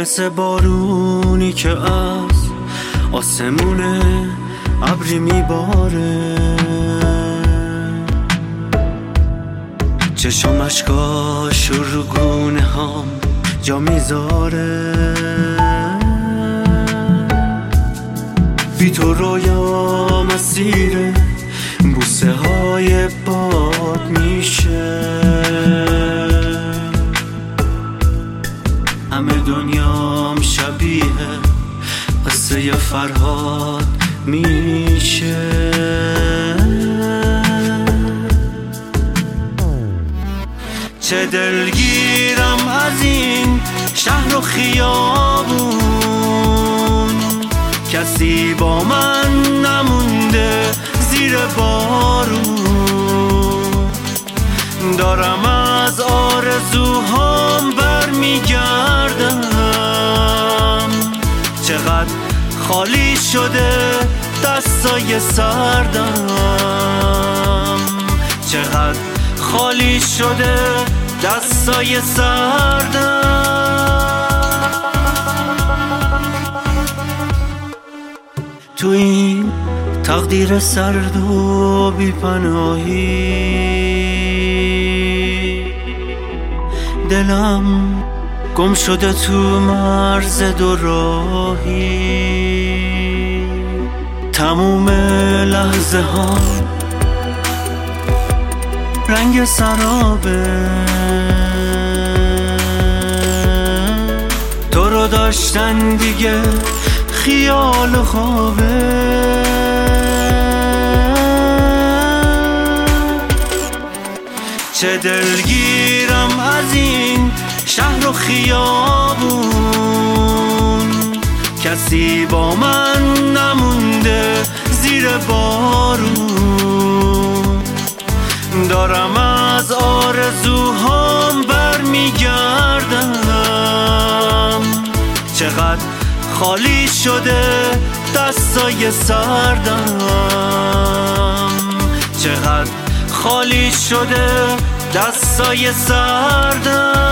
مثل بارونی که از آسمونه ابری میباره، چشم اشکاش رو گونه هم جا میذاره. بی تو رویا مسیر بوسه های باد میشه، همه دنیام شبیه قصه فرهاد میشه. چه دلگیرم از این شهر و خیابون، کسی با من نمونده زیر بارون. دارم از آرزوهام برمیگردم، چقدر خالی شده دستای سردم، چقدر خالی شده دستای سردم. تو این تقدیر سرد و بی‌پناهی، دلم گم شده تو مرز دو راهی. تموم لحظه ها رنگ سرابه، تو رو داشتن دیگه خیال و خوابه. چه دلگیرم از این شهر و خیابون، کسی با من نمونده زیر بارون. دارم از آرزوهام برمیگردم، چقدر خالی شده دستای سردم، چقدر خالی شده دستای سردم.